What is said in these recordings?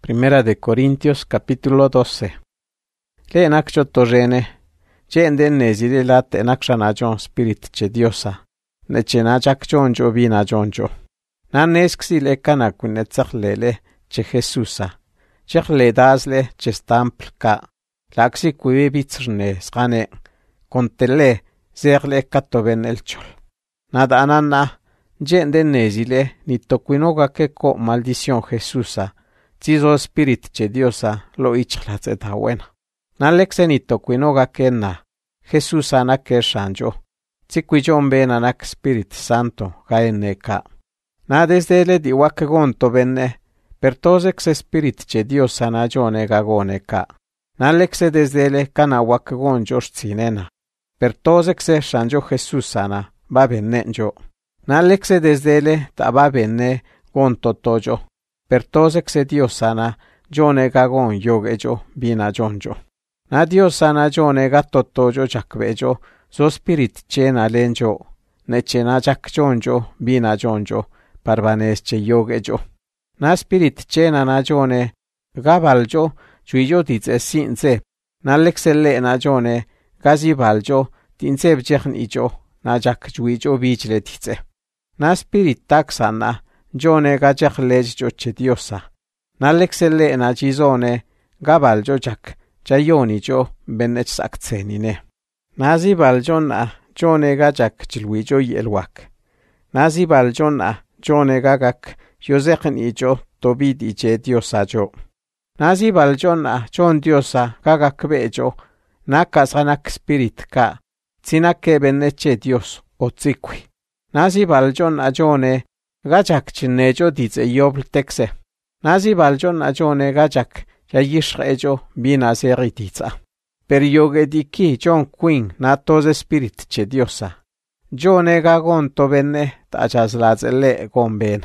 Primera de Corintios capítulo 12. Le nakcho torrene, jende nezile late nakshana jon spirit che diosa, ne chena jakjonjo vina jonjo. Na nesksi le kanakwine tsaklele che Jesusa, chekle dasle che stampl ka, laksi kuwe bitzrne skane, kontele zerle katoven elchol. Nada anana, jende nezile ni tokwinoga keko maldición Jesusa, Tizo spirit che diosa lo ichlateta buena. Na lexenito quinoga kena, Jesús anake shanjo. Tziquijon ben anak Spirit Santo gaeneka. Na desde le di wakagonto benne, per tosex spirit che diosa na jone gagoneka. Na lexe desde le kana wakagon joshzinena. Per tosex shanjo Jesús ana, va benne jo. Na lexe desde le ta va benne gonto tojo. Per tosex diosana jone gagon yogejo bina jonjo. Na diosana jone gattotojo jakvejo, so spirit chena lenjo, ne chena jakjonjo bina jonjo, parvanesche yogejo. Na spirit chena na jone gabaljo, juijo dize sinze, na lexelle na jone gazibaljo, dinzeb jechnijo, na jakjuijo bijle dize. Na spirit taxana, jone gajak lejjo che diosa. Na lexelle na jizone gabaljo jak jayoni jo benech sakzenine. Na zibaljo na jone gajak jilwijo yelwak. Na zibaljo na jone gagak yozekni jo tobidi je diosa jo. Na zibaljo na jon diosa gagak bejo na kasanak spirit ka tsinake beneche dios otzikwi. Na zibaljo na jone gajak chinejo dize yobl tekse. Nazi baljon a jone gajak ya yishrejo bina seritiza. Per yoge diki jon queen na toze spirit che diosa. Jone gagon to benne tachas lazele gombena.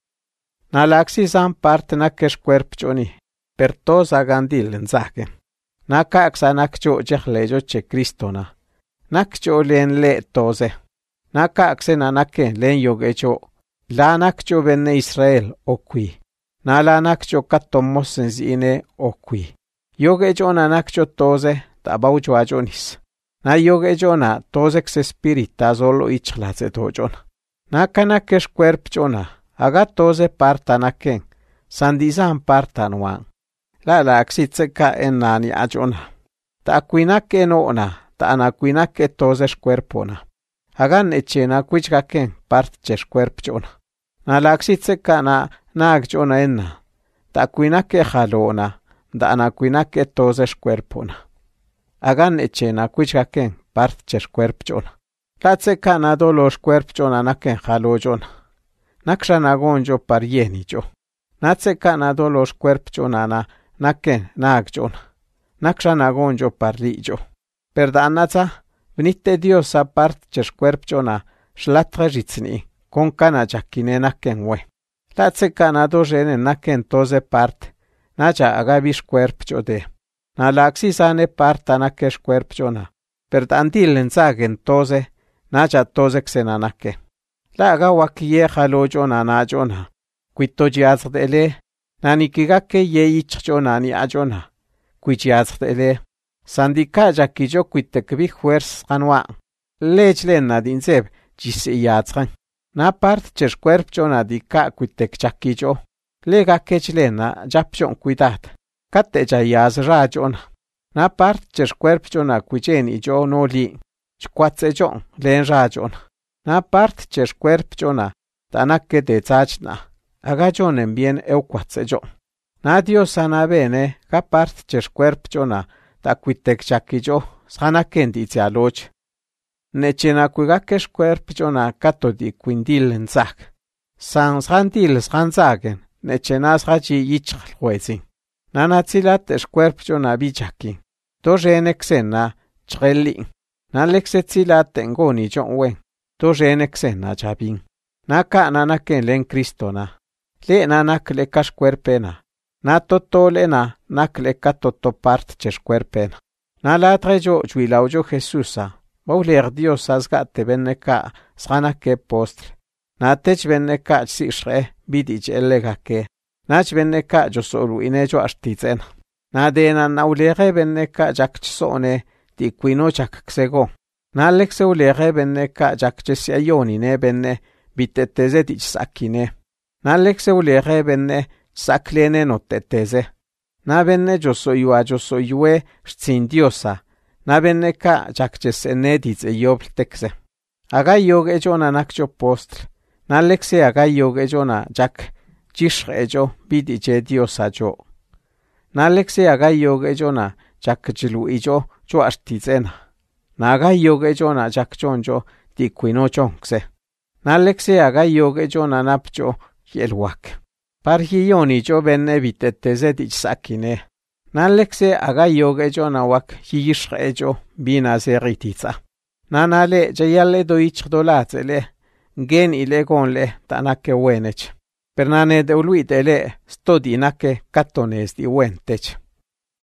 Na laxi san part na kesh cuerp joni. Per toza gandil nzake. Na kaksa nakjo jechlejo che kristona. Nakjo len le toze. Na kakse na nake len yogejo. La nakjo benne Israel okwi. Na la nakjo katomos senzine okwi. Yogejo na nakjo toze tabaujo ajonis. Na yogejo na tozex spirita zolo ichlaze dojona. Na kanakesh cuerp jona. Aga toze parta naken. Sandizan parta nuan. La axitze ka enani ajona. Ta akwinake noona. Ta anakwinake tozesh cuerpona. Hagan echena kwichkaken part chesh cuerp jona. Na laxitze ka na jona enna. Ta kwinake jalona. Da anakwinake tozesh cuerpona. Hagan echena kwichkaken part chesh cuerp jona. Latze ka na dolos cuerp jona naken jalo jona. Nakshan agonjo par yeni jo. Natze ka na dolos cuerp jona na naken jona. Nakshan agonjo par li jo. Perdanatza, vnite diosa part chesh cuerp jona shlatre jitsni. Con cana jakine naken we. Latze cana dojene naken toze part. Naja agabish cuerp jode. Na laxi sane parta nakesh cuerp jona. Perdandil enzagen toze. Naja toze xena nake. La agawak ye jalo jona na jona. Quito jiazdele. Nanikigake ye ich jona ni ajona. Quijiazdele. Sandika jakijo quitekbi fuers kanwa. Lejlen nadinzeb jisi yazgan. Na part chesh cuerp jona di ka quitek chakijo. Lega kechlena japjon cuidad. Kate jayaz rajona. Na part chesh cuerp jona quijen jo no li. Chquatse jon len rajona. Na part chesh cuerp jona tanake de zachna. Agajonen bien euquatse jon. Na dios sana bene ka part chesh cuerp jona ta quitek chakijo. Sanaken di aloch. Nechena kugakesh cuerp jona katodi quindil nzak. San sandil sganzagen, nechenas haji yichal huezin. Nanatzilat es cuerp jona bijakin. Dojenexena chrelin. Nalexetzilat engoni jon wen. Dojenexena jabin. Naka nanaken len kristona. Le nanak lekash cuerpena. Natotolena nak lekatoto part chesh cuerpena. Nalatrejo juilaujo Jesusa. Bauler Dios asgate benneka sganake postre. Natech benneka sishre bidich elegake. Nach benneka josoluine jo artizena. Na dena na ulege benneka jakchsone ti quino jaksego. Na lekse ulege benneka jakchesiayonine benne biteteze tichsakine. Na lekse ulege benne saklene noteteze. Na benne josoyue stsindiosa. Na benneka jakchesene titseyobltekse. Agayog ejona nakcho postl. Na lekse agayog ejona jak chishrejo bidiche diosa jo. Na lekse agayog ejona jakchilu ijo jo artizena. Na agayog ejona jakchonjo tiquino chonkse. Na lekse agayog ejona napcho yelwak. Parhiyoni jo benne biteteze tichsakine. Na lekse agayog ejona wak yishrejo bina serititza. Na nale jayale doichdolatele gen ile gonle tanake wenech. Per nane de uluitele stodinake katones di wentech.